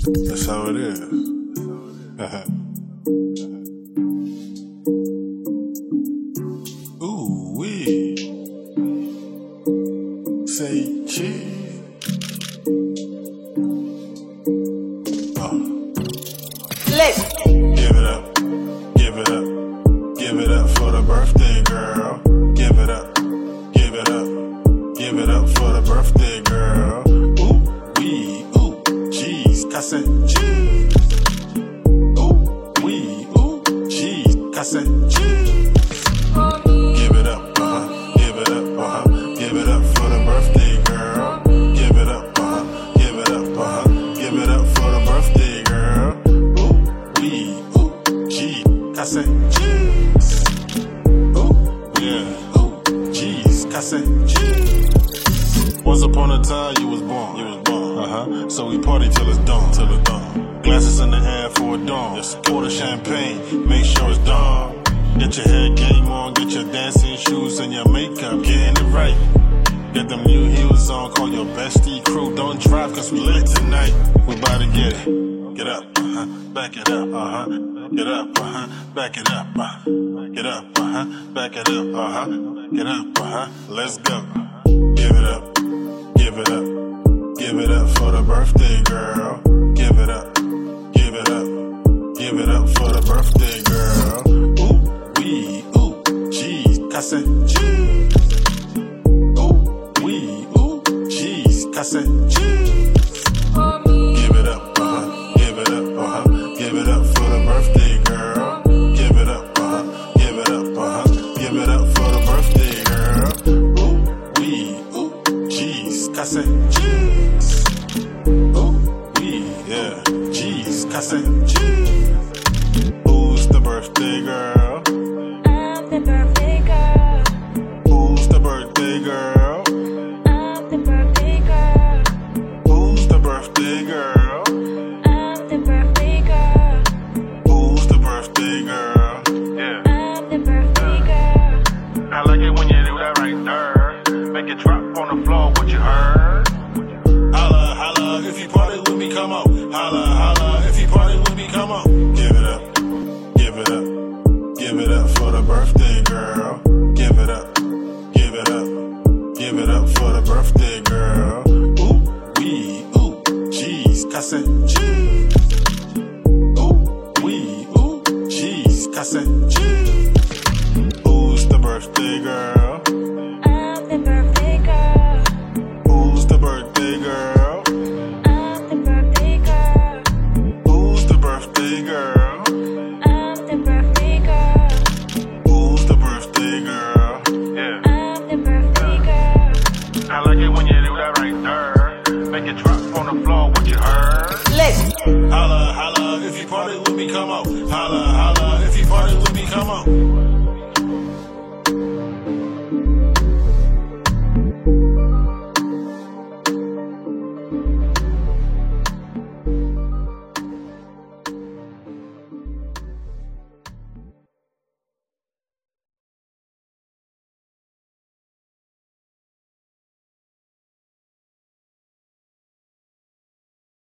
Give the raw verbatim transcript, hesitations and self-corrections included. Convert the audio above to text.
That's how it is. Ooh wee. Say cheese. Uh. Let's Give it up. Give it up. Give it up for the birthday girl. Give it up. Give it up. Give it up for the birthday girl. Ooh wee. Ooh cheese. I said cheese. Ooh wee. Ooh cheese. I said cheese. Give it up, uh-huh. Give it up, uh-huh. Give it up for the birthday girl. Give it up, uh-huh. Give it up, uh-huh. Give it up for the birthday girl. Ooh wee. Ooh cheese. I said cheese. Ooh yeah. Ooh cheese. I said cheese. Once upon a time you was born. You was born. Uh-huh. So we party till it's dawn. Till it's dawn. Glasses in the air for a dawn. Yes. Pour the champagne. Make sure it's dawn. Get your hair game on. Get your dancing shoes and your makeup. Getting it right. Get them new heels on. Call your bestie crew. Don't drive cause we lit tonight. We bout to get it. Get up. Uh-huh. Back it up. Uh-huh. Get up. Uh-huh. Back it up. Uh-huh. Get up. Uh-huh. Back it up. Uh-huh. Get up. Uh-huh. Let's go. Give it up. Give it up. Give it up for the birthday girl. Give it up. Give it up. Give it up for the birthday girl. Ooh wee. Ooh cheese. I said cheese. Ooh wee. Ooh cheese. I said cheese. Give it up. Uh-huh. Give it up. Uh-huh. Give it up for the birthday girl. Give it up. Uh-huh. Give it up. Uh-huh. Give it up for the birthday girl. Ooh wee. Ooh cheese. I said cheese. Ooh wee. Yeah. Cheese. I said cheese. Who's the birthday girl? I'm the birthday girl. Who's the birthday girl? I'm the birthday girl. Who's the birthday girl? I'm the birthday girl. Who's the birthday girl? Yeah. I'm the birthday girl. I like it when you do that right there. Make it drop on the floor, what you heard? Holla, holla, if you party with me, come on. Holla, holla, if you party with me, come on. Give it up, give it up, give it up for the birthday girl. Give it up, give it up, give it up for the birthday girl. Ooh wee, ooh cheese, I said cheese. Ooh wee, ooh cheese, I said cheese. Who's the birthday girl? I'm the birthday girl. Who's the birthday girl? I'm the birthday girl. Who's the birthday girl? I'm the birthday girl. Who's the birthday girl? Yeah. I'm the birthday girl. I like it when you do that right there. Make it drop on the floor, what you heard? let's Holla, holla.